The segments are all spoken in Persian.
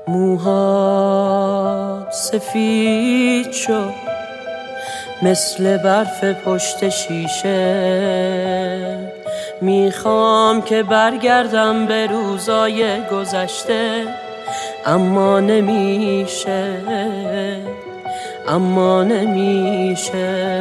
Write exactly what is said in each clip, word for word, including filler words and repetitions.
موها سفید شد مثل برف پشت شیشه. میخوام که برگردم به روزای گذشته، اما نمیشه، اما نمیشه.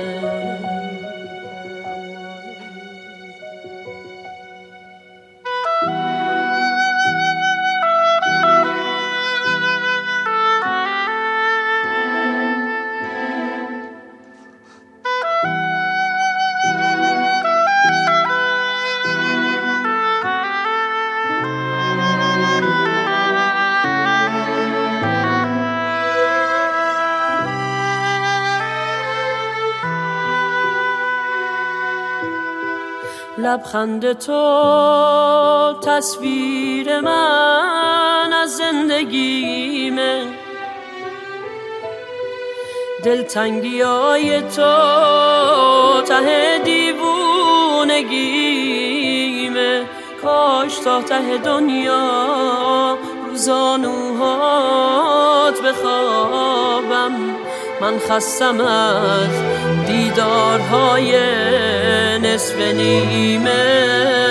لبخند تو تصویر من از زندگیمه، دلتنگیای تو ته دیوونگیمه. کاش تا ته دنیا رو زانوهات بخوابم، من خستم از دیدارهای نصف نیمه.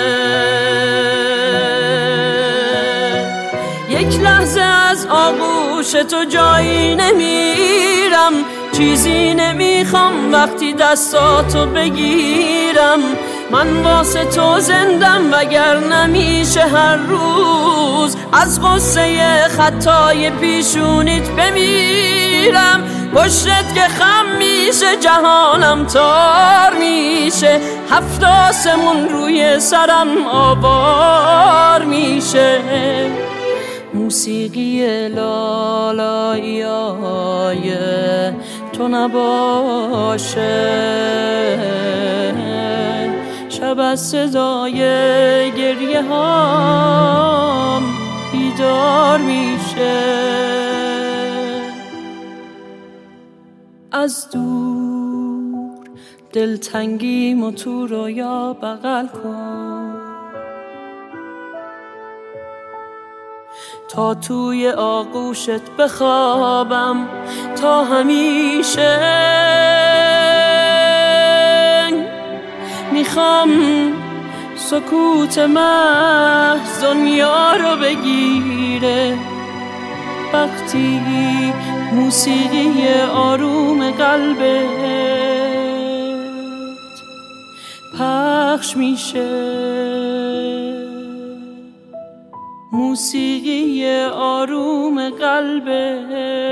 یک لحظه از آغوش تو جایی نمیرم، چیزی نمیخوام وقتی دستاتو بگیرم. من واسه تو زندم وگر نمیشه هر روز از غصه خطای پیشونیت بمیرم. پشتت که خم میشه جهانم تار میشه، هفت آسمون روی سرم آوار میشه. موسیقی لالاییای تو نباشه، شب از صدای گریه هام بیدار میشه. از دور دلتنگیمو تو رویا بغل کن، تا توی آغوشت بخوابم تا همیشه. میخوام سکوت محض دنیا رو بگیره، وقتی موسیقی آروم قلبت پخش میشه. موسیقی آروم قلبت